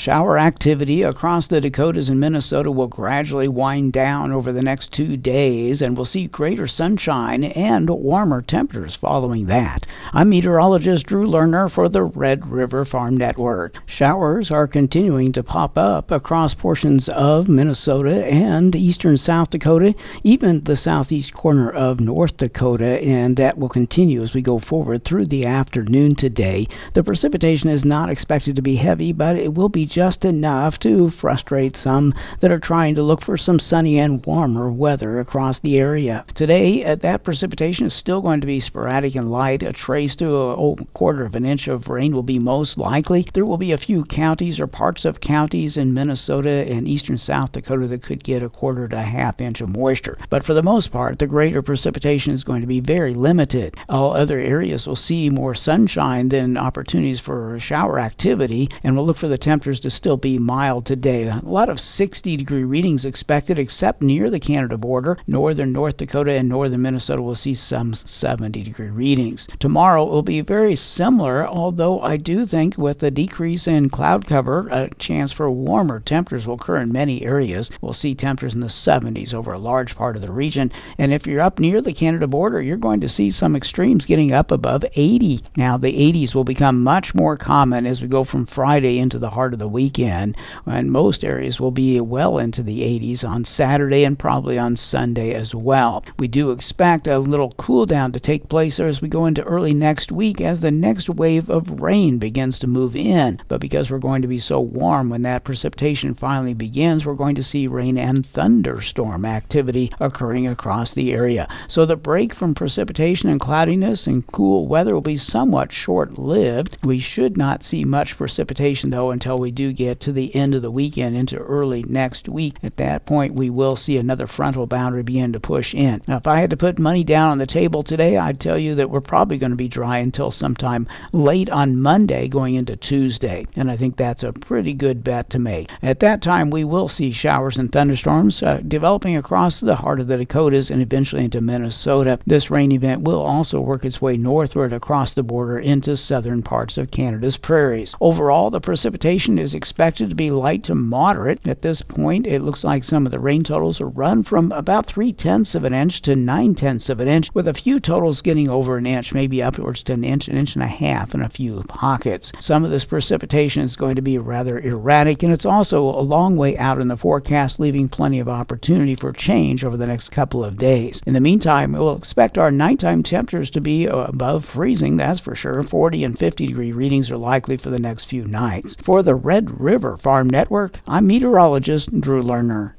Shower activity across the Dakotas and Minnesota will gradually wind down over the next 2 days, and we'll see greater sunshine and warmer temperatures following that. I'm meteorologist Drew Lerner for the Red River Farm Network. Showers are continuing to pop up across portions of Minnesota and eastern South Dakota, even the southeast corner of North Dakota, and that will continue as we go forward through the afternoon today. The precipitation is not expected to be heavy, but it will be just enough to frustrate some that are trying to look for some sunny and warmer weather across the area. Today, that precipitation is still going to be sporadic and light. A trace to a quarter of an inch of rain will be most likely. There will be a few counties or parts of counties in Minnesota and eastern South Dakota that could get a quarter to a half inch of moisture. But for the most part, the greater precipitation is going to be very limited. All other areas will see more sunshine than opportunities for shower activity, and we'll look for the temperatures to still be mild today. A lot of 60-degree readings expected, except near the Canada border. Northern North Dakota and northern Minnesota will see some 70-degree readings. Tomorrow will be very similar, although I do think with the decrease in cloud cover, a chance for warmer temperatures will occur in many areas. We'll see temperatures in the 70s over a large part of the region, and if you're up near the Canada border, you're going to see some extremes getting up above 80. Now, the 80s will become much more common as we go from Friday into the heart of the weekend, and most areas will be well into the 80s on Saturday and probably on Sunday as well. We do expect a little cool down to take place as we go into early next week as the next wave of rain begins to move in. But because we're going to be so warm when that precipitation finally begins, we're going to see rain and thunderstorm activity occurring across the area. So the break from precipitation and cloudiness and cool weather will be somewhat short-lived. We should not see much precipitation, though, until we do get to the end of the weekend into early next week. At that point, we will see another frontal boundary begin to push in. Now, if I had to put money down on the table today, I'd tell you that we're probably going to be dry until sometime late on Monday going into Tuesday, and I think that's a pretty good bet to make. At that time, we will see showers and thunderstorms developing across the heart of the Dakotas and eventually into Minnesota. This rain event will also work its way northward across the border into southern parts of Canada's prairies. Overall, the precipitation is expected to be light to moderate. At this point, it looks like some of the rain totals will run from about 3/10 of an inch to 9/10 of an inch, with a few totals getting over an inch, maybe upwards to an inch and a half in a few pockets. Some of this precipitation is going to be rather erratic, and it's also a long way out in the forecast, leaving plenty of opportunity for change over the next couple of days. In the meantime, we'll expect our nighttime temperatures to be above freezing, that's for sure. 40 and 50-degree readings are likely for the next few nights. For the Red River Farm Network, I'm meteorologist Drew Lerner.